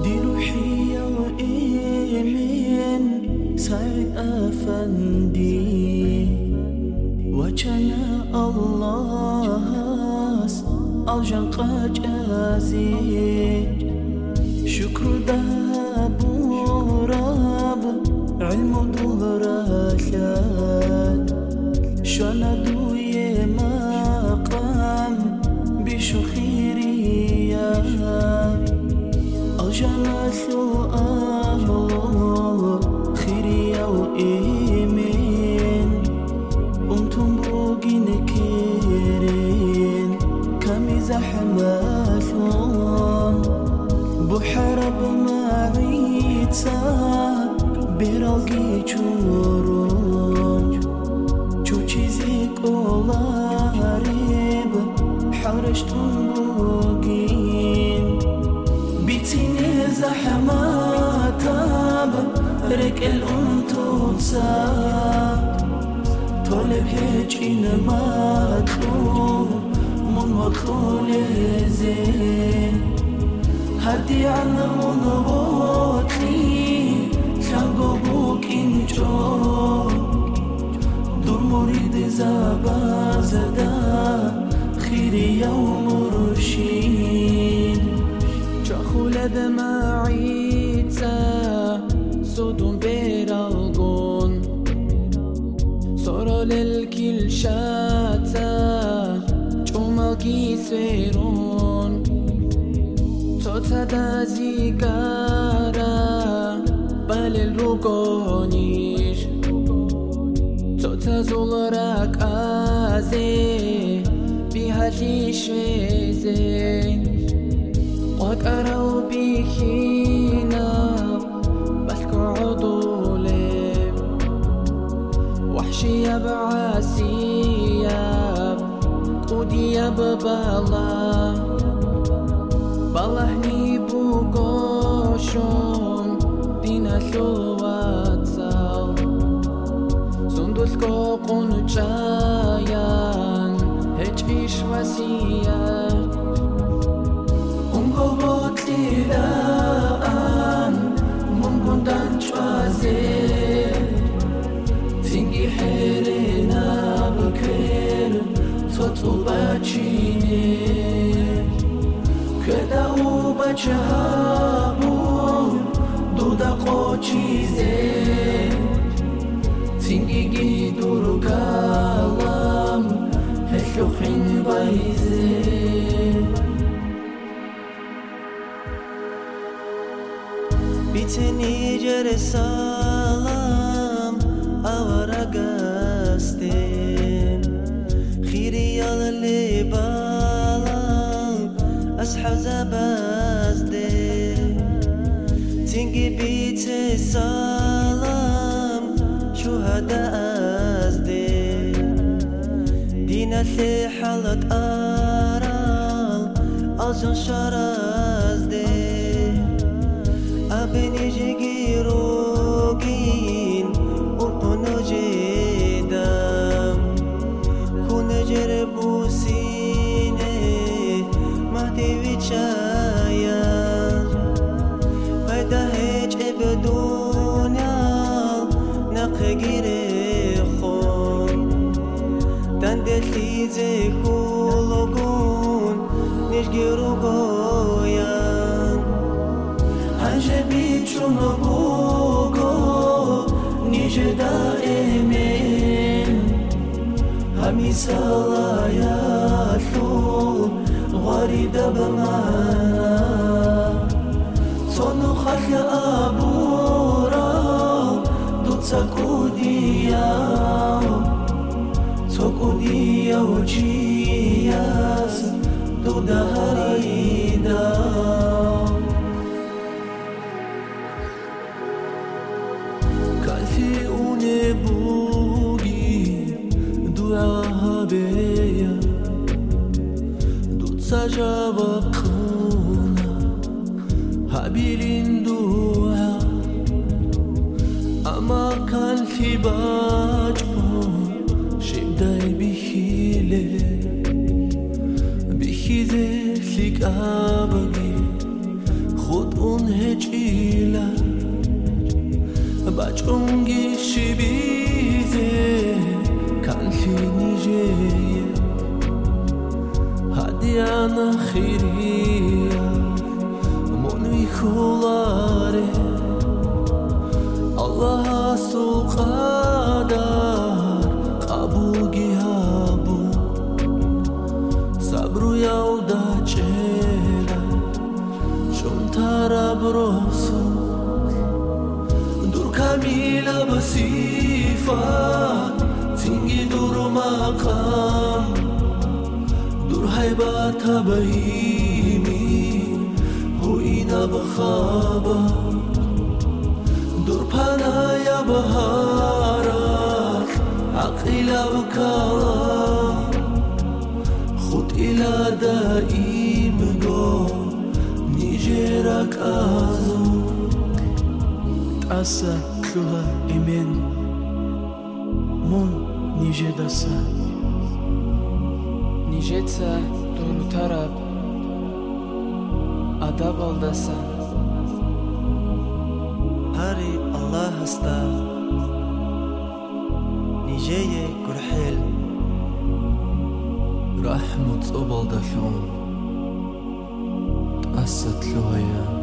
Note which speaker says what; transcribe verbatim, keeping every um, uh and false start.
Speaker 1: دي روحي وإيمن سعيد أفندي وكان الله ألجن قجازي شكر داب رب علم دلرشاد شندو مقام بشو خيريا ألجن سؤال خيريا وإيمن أنتم بوغين كيرين كمي زحماتهم بحرب معيتا براقي جورون جو چیزیک اولاريب حرشتون بوغين بيتيني زحماتاب رك الانتوصاب طالب هيج إنما تلوم من وطول زين هدي عنا من غوتي شنقو بوك إنجو دور مريد زبازدا خيري يوم مرشين جاخول دماعيتا صدوم بيرالغون صورو للكل شاتا جمال كيسيرون توتا دازيكارا بالل روكونيش توتا زولراك آزي بيها ليشويزي وقراو بيخينا بلكو عضولي وحشية بعاسية قودية ببالا بالهني بوغوشون دينا ثواتسال سندوسكو قنوچايان هج إيش وسيا أنكو بوتليلان ممكن تنشوازي تنجي حيرنا بكير صوتو باتشيني كدا وبجهابو دودا قوچيزي تنجي جيدورو كالام هشو خين بايزي بيتني جري سلام أورا قاستي خيري ياللي بالام أصحى زبازدي تنجي بيتي سلام شهداء أزدي دينا اللي حالت أرال ألجن شرازدي أبني جيروغين أرقنو جيدام كون جربو سيني مهدي ويشايا بايدا هيج ابدونيا نقگيري خون دندلي زي خولوغون نشگيرو غويان هنجي بيتشونو بوغو نيجي دائمين همي سلايا ثول غريدة بمانا صنو خلق أبورا دوت سكوديا سكوديا وجياس دودا هريدا كالفي ونبوغي دعاها بيا دوت سجابقونا هابيلين دعا أما كان في باجو شبداي بخيلة بخيزة لك أبغي خود اون هجیلا بچونگی شبیزه کانشی نیجیه هدیان خیریا منوی خولاره الله سوقادار قبوگی هابو صبرو یاودا چهلا چون تراب رسول دور کمیلا بصیفات تینگی دور مقام دور حیبات بهیمی هوینا بخابا دور پنایا بهارات عقیلا بکلام خود ایلا دائیم گو نیجرک آزو
Speaker 2: تأسى تلوها إيمان مون نيجي دسا
Speaker 3: نيجيتسا دونو تراب أداب الدسا
Speaker 2: هاري الله هستا نيجي كرحيل
Speaker 1: رحمة صوبال دشون تأسى تلوها